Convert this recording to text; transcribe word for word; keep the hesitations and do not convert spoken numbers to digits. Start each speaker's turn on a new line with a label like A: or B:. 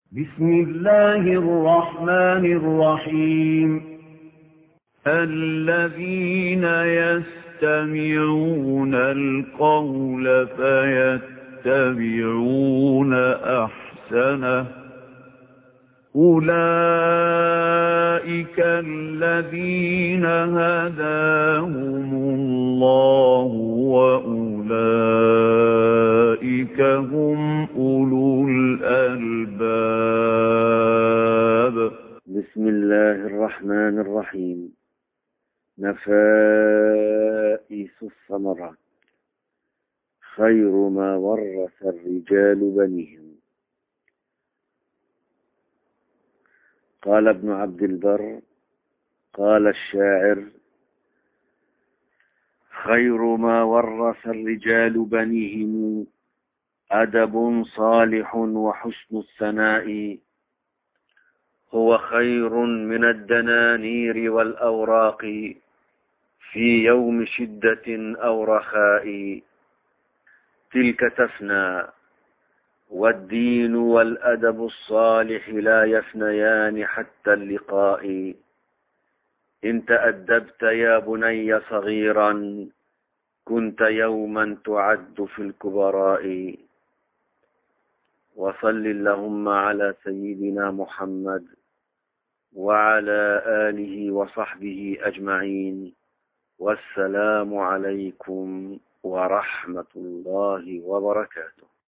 A: بسم الله الرحمن الرحيم الذين يستمعون القول فيتبعون أحسنه أولئك الذين هداهم الله وأولئك هم أولو الألباب.
B: بسم الله الرحمن الرحيم نفائس الثمرات خير ما ورث الرجال بنيهم. قال ابن عبد البر قال الشاعر خير ما ورث الرجال بنيهم أدب صالح وحسن الثناء هو خير من الدنانير والأوراق في يوم شدة أو رخاء. تلك تفنى والدين والأدب الصالح لا يفنيان حتى اللقاء. إن تأدبت يا بني صغيرا كنت يوما تعد في الكبراء. وصل اللهم على سيدنا محمد وعلى آله وصحبه أجمعين، والسلام عليكم ورحمة الله وبركاته.